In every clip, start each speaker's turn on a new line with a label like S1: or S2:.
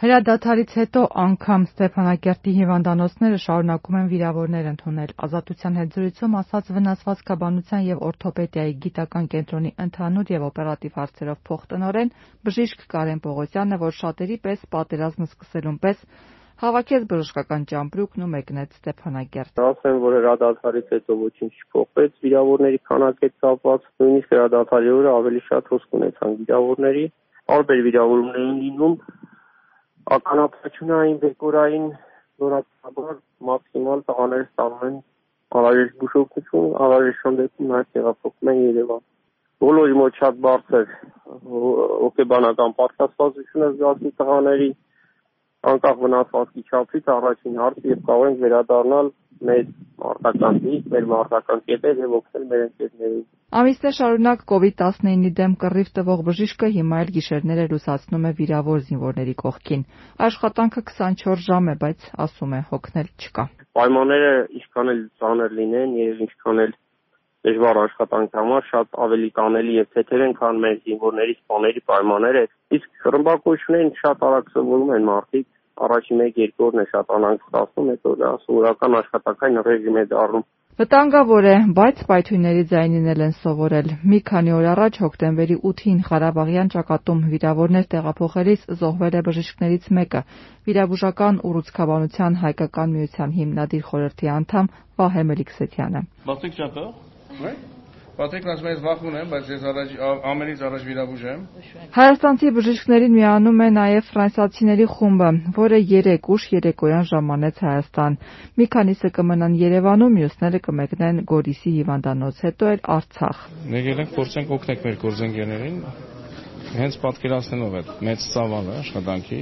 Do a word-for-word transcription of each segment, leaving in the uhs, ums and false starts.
S1: Հրադադարից հետո անգամ Ստեփանակերտի հիվանդանոցները շարունակում են վիրավորներ ընդունել։ Ազատության հետ զրույցում ասաց վնասվածքաբանության և օրթոպեդիայի գիտական կենտրոնի ընդհանուր և օպերատիվ հարցերով փոխտնօրեն բժիշկ Կարեն Պողոսյանը, որ շատերի պես պատերազմը սկսելուն պես հավաքեց բժշկական ճամպրուկն ու մեկնեց Ստեփանակերտ։
S2: Ասեմ, որ հրադադարից հետո ոչինչ չփոխվեց վիրավորների քանակի հետ կապված, նույնիսկ հրադադարի օրը ավելի շատ հոսք ունեցան վիրավորների, տարբեր վիրավորումներ են լինում, ականապաշունային, բեկորային, նորակաբար մաքսիմալ տղաները ստանում են անհրաժեշտ բուժօգնություն, անհրաժեշտ դեպքում նաև տեղափոխվում են Երևան։ Բոլորի մոտ շատ բարձր հոգեբանական պատրաստվածություն է զգացի տղաների, անկախ վնասվածքի չափից առաջին հարցը եւ կարող ենք վերադառնալ մեր մարտական դիրք, մեր մարտական կետեր եւ օգնել մեր ընկերներին։
S1: Ամիսներ շարունակ կովիդ տասնինի դեմ կռիվ տվող բժիշկը հիմա էլ գիշերները լուսացնում է վիրավոր զինվորների կողքին։ Աշխատանքը քսանչորս ժամ է, բայց ասում է հոգնել չկա։
S2: Պայմանները ինչքան էլ ծանր լինեն եւ ինչքան էլ դժվար աշխատանքի համար շատ ավելի տանելի եւ թեթև են, քան մեր զինվորների սպաների պայմանները։ Իսկ ռմբակոչություններին շատ արագ սովորում են մարդիկ, առաջին մեկ-երկու օրն է շատ անհանգ ստացվում, հետո դա սովորական աշխատանքային ռեժիմ է դառնում։
S1: Վտանգավոր է, բայց պայթյունների ձայնին էլ են սովորել։ Մի քանի օր առաջ հոկտեմբերի ութին Ղարաբաղյան ճակատում վիրավորներ տեղափոխելիս զոհվել է բժիշկներից մեկը՝ վիրաբուժական ուռուցքաբանության հայկական միության հիմնադիր խորհրդի անդամ Վահե Մելիքսեթյանը։
S3: Բացիկ ճատը։ Պատրիկն ասում է, ես վախում եմ, բայց ես առաջ ամենից առաջ վիրաբույժ եմ։
S1: Հայաստանցի բժիշկներին միանում է նաև ֆրանսիացիների խումբը, որը երեք ուշ երեկոյան ժամանեց Հայաստան։ Մի քանիսը կմնան Երևանում, մյուսները կմեկնեն Գորիսի հիվանդանոց, հետո էլ Արցախ։
S3: Եկել ենք փորձենք օգնել մեր գործընկերներին, հենց պատկերացնելով այդ մեծ ծավալը աշխատանքի,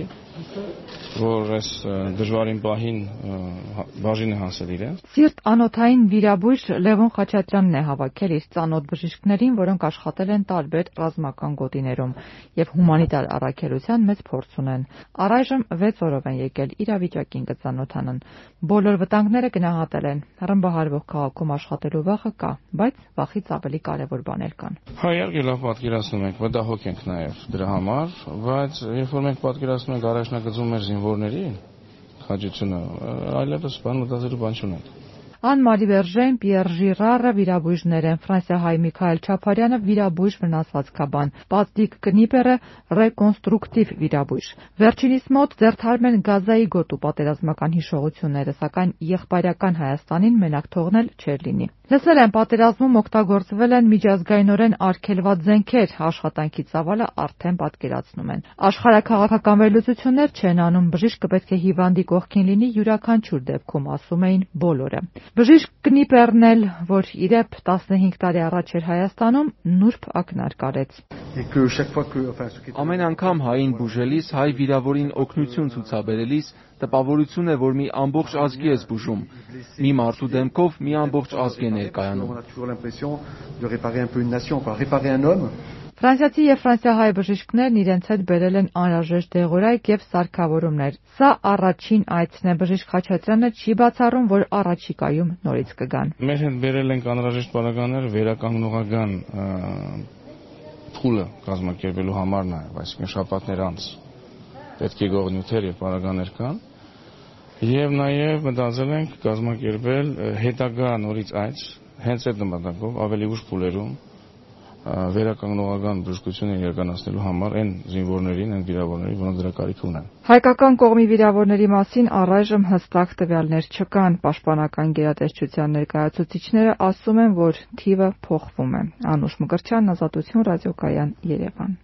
S3: որ այս դժվարին պահին բաժին է հասել իրեն։
S1: Սիրտ անոթային վիրաբույժ Լևոն Խաչատրյանն է հավաքել իր ծանոթ բժիշկներին, որոնք աշխատել են տարբեր ռազմական գոտիներում եւ հումանիտար առաքելության մեծ փորձ ունեն։ Առայժմ վեց օրով են եկել իրավիճակին կծանոթանան։ Բոլոր վտանգները գնահատել են։ Ռմբահարվող քաղաքում աշխատելու վախը կա, բայց վախից ավելի կարևոր բաներ կան։
S3: Հա, իհարկե լավ պատկերացնում ենք, մտահոգ ենք նաեւ դրա համար, բայց երբ որ մենք պատկերացնում ենք առաջնագծում մեր զինվորների խաչությունը, այլևս բան մտածելու բան չունենք։
S1: Ան-Մարի Վերժեն, Պիեր Ժիրարը վիրաբույժներ են, ֆրանսիահայ Միքայել Չապարյանը վիրաբույժ վնասվածքաբան, Պատրիկ Կնիպերը ռեկոնստրուկտիվ վիրաբույժ։ Վերջինիս մոտ ձեռթարում են Գազայի գոտու պատերազմական հիշողությունները, սակայն եղբայրական Հայաստանին մենակ թողնել չէր լինի։ Լսել են, պատերազմում օգտագործվել են միջազգայինորեն արգելված զենքեր, աշխատանքի ծավալը արդեն պատկերացնում են։ Աշխարհաքաղաքական վերլուծություններ չեն անում, բժիշկը պետք է հիվանդի կողքին լինի յուրաքանչյուր դեպքում, ասում էին բոլորը։ Բժիշկ Կնիպերն էլ, որ իրեւ տասնհինգ տարի առաջ էր Հայաստանում, նուրբ ակնարկ արեց։
S4: Ամեն անգամ հային բուժելիս, հայ վիրավորին օգնություն ցուցաբերելիս տպավորություն է, որ մի ամբողջ ազգի ես բուժում։ Մի մարդու դեմքով մի ամբողջ ազգ է ներկայանում։
S1: Ֆրանսիացի եւ ֆրանսիահայ բժիշկներն իրենց հետ բերել են անհրաժեշտ դեղորայք եւ սարքավորումներ։ Սա առաջին այցն է, բժիշկ Խաչատրյանը չի բացառում, որ առաջիկայում նորից կգան։
S3: Մեր հետ բերել ենք անհրաժեշտ բառականներ վերականգնողական փուլը կազմակերպելու համար նաեւ, այսինքն շաբաթներ անց պետք է գողնյութեր եւ բառականներ կան։ Եվ նաեւ մտածել ենք կազմակերպել հետագա նորից այց հենց այդ նպատակով ավելի ուշ փուլերում վերականգնողական բժշկությունը իրականացնելու համար այն զինվորներին, այն վիրավորներին, որոնք դրա կարիք ունեն։
S1: Հայկական կողմի վիրավորների մասին առայժմ հստակ տվյալներ չկան։ Պաշտպանական գերատեսչության ներկայացուցիչները ասում են, որ թիվը փոխվում է։ Անուշ Մկրտչյան, Ազատություն ռադիոկայան, Երևան։